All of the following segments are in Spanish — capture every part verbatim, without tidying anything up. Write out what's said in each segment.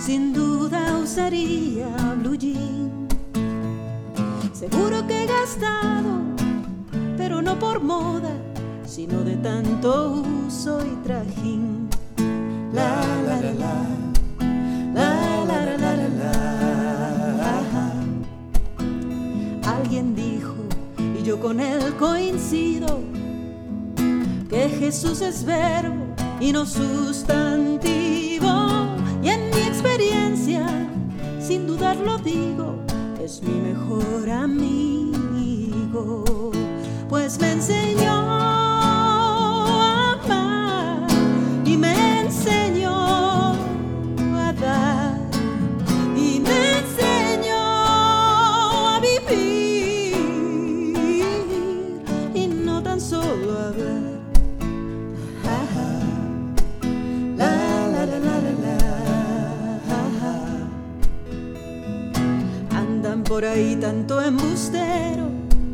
sin duda usaría blue jean. Seguro que he gastado, pero no por moda, sino de tanto uso y trajín. La la la la, la la la la la la. Alguien dijo, y yo con él coincido, que Jesús es verbo y no sustantivo. Y en mi experiencia, sin dudarlo digo, es mi mejor amigo, pues me enseñó a amar y me enseñó a dar y me enseñó a vivir y no tan solo a ver. Por ahí tanto embustero,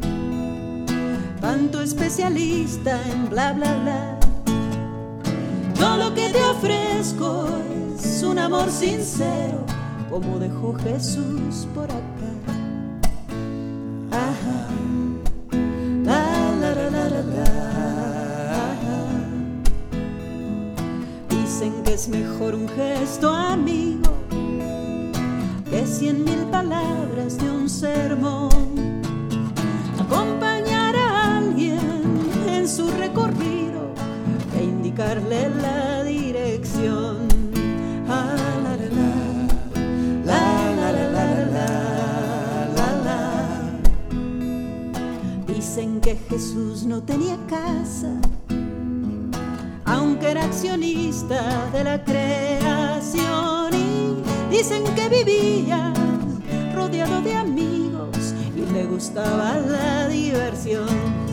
tanto especialista en bla bla bla. Yo lo que te ofrezco es un amor sincero, como dejó Jesús por acá. Ajá. La la la la la la. Dicen que es mejor un gesto amigo que cien mil palabras de un sermón. Acompañar a alguien en su recorrido e indicarle la dirección. Ah, la, la, la, la, la, la, la, la, la. Dicen que Jesús no tenía casa, aunque era accionista de la creación. Dicen que vivía rodeado de amigos y le gustaba la diversión.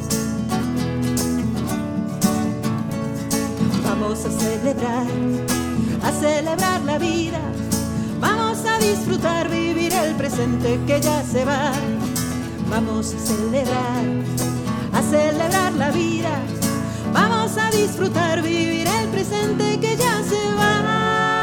Vamos a celebrar, a celebrar la vida. Vamos a disfrutar, vivir el presente que ya se va. Vamos a celebrar, a celebrar la vida. Vamos a disfrutar, vivir el presente que ya se va.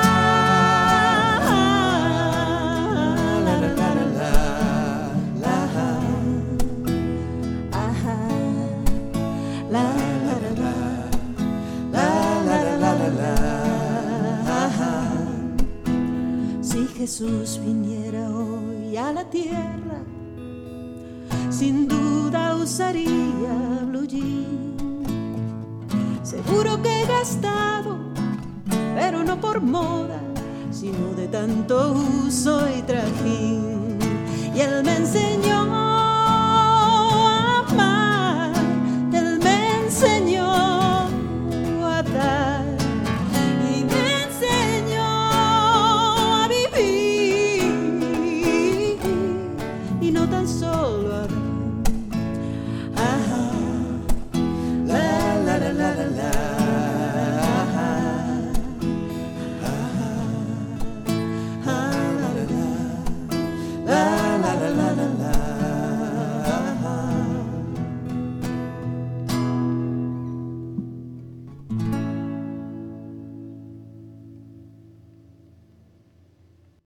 Si Jesús viniera hoy a la tierra, sin duda usaría blue jean. Seguro que he gastado, pero no por moda, sino de tanto uso y trajín. Y él me enseñó